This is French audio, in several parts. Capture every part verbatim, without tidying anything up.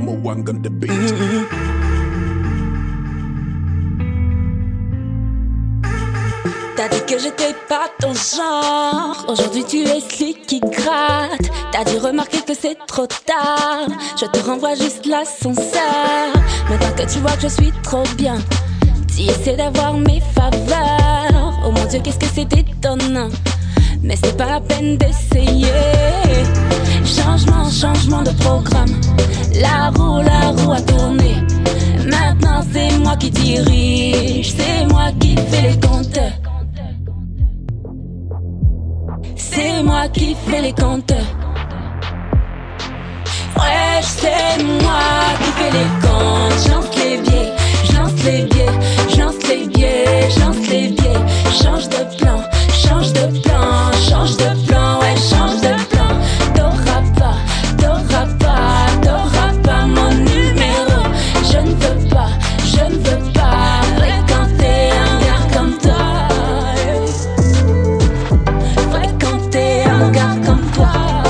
Momo Wang on the beat. Mm-hmm. T'as dit que j'étais pas ton genre. Aujourd'hui tu es celui qui gratte. T'as dû remarquer que c'est trop tard. Je te renvoie juste l'ascenseur. Maintenant que tu vois que je suis trop bien, tu essaies d'avoir mes faveurs. Oh mon Dieu, qu'est-ce que c'est étonnant. Mais c'est pas la peine d'essayer. Changement, changement de programme. La roue, la roue a tourné. Maintenant c'est moi qui dirige. C'est moi qui fais les comptes. C'est moi qui fais les comptes. Ouais, c'est moi qui fais les comptes. J'lance les billets, j'lance les billets, j'lance les billets, j'lance les billets. Change de plan, change de plan, change de plan, ouais, change de plan. T'auras pas, t'auras pas, t'auras pas mon numéro. Je ne veux pas, je ne veux pas fréquenter un gars comme toi. Fréquenter un gars comme toi.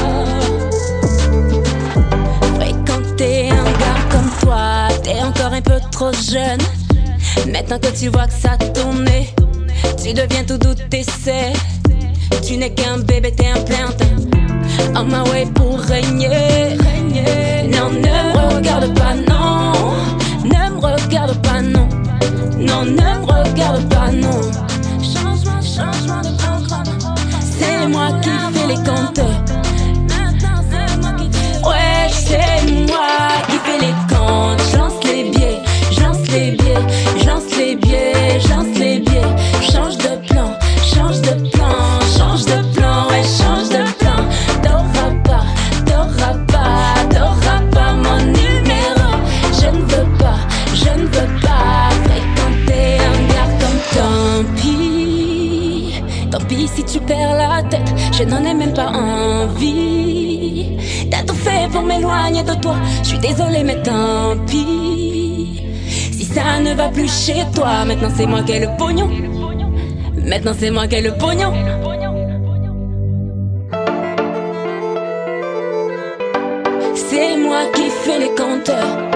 Fréquenter un gars comme toi. T'es encore un peu trop jeune. Maintenant que tu vois que ça tourne, tu deviens tout doux, t'essaies. Tu n'es qu'un bébé, t'es un plante. On my way pour régner. Non, ne me regarde pas, non. Ne me regarde pas, non. Non, ne me regarde pas, non. Changement, changement de programme. C'est moi qui fais les comptes. Maintenant c'est moi qui dis. Ouais, c'est moi qui fais les comptes. J'lance les billets, j'lance les billets, j'lance les billets, j'lance les billets. Change de plan, change de plan, change de plan, ouais, change de plan. T'auras pas, t'auras pas, t'auras pas mon numéro. Je ne veux pas, je ne veux pas fréquenter un gars comme toi. Tant pis, tant pis si tu perds la tête, je n'en ai même pas envie. T'as tout fait pour m'éloigner de toi, je suis désolée mais tant pis. Si ça ne va plus chez toi, maintenant c'est moi qui ai le pognon. Maintenant c'est moi qui ai le pognon. C'est moi qui fais les compteurs.